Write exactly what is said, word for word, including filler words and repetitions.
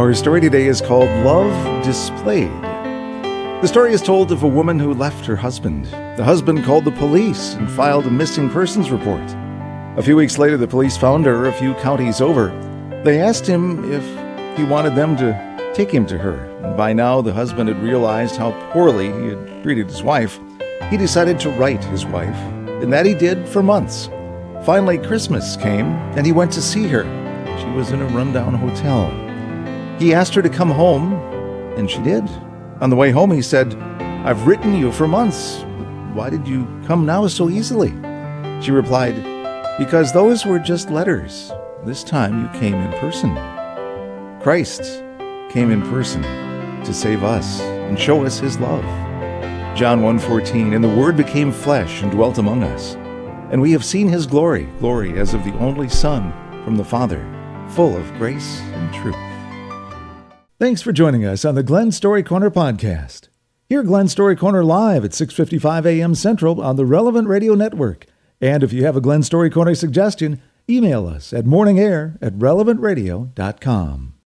Our story today is called Love Displayed. The story is told of a woman who left her husband. The husband called the police and filed a missing persons report. A few weeks later, the police found her a few counties over. They asked him if he wanted them to take him to her. And by now, the husband had realized how poorly he had treated his wife. He decided to write his wife, and that he did for months. Finally, Christmas came, and he went to see her. She was in a rundown hotel. He asked her to come home, and she did. On the way home, he said, "I've written you for months. Why did you come now so easily?" She replied, "Because those were just letters. This time you came in person." Christ came in person to save us and show us his love. John one fourteen, "And the Word became flesh and dwelt among us. And we have seen his glory, glory as of the only Son from the Father, full of grace and truth." Thanks for joining us on the Glen Story Corner podcast. Hear Glen Story Corner live at six fifty-five a.m. Central on the Relevant Radio Network. And if you have a Glen Story Corner suggestion, email us at morningair at relevant radio dot com.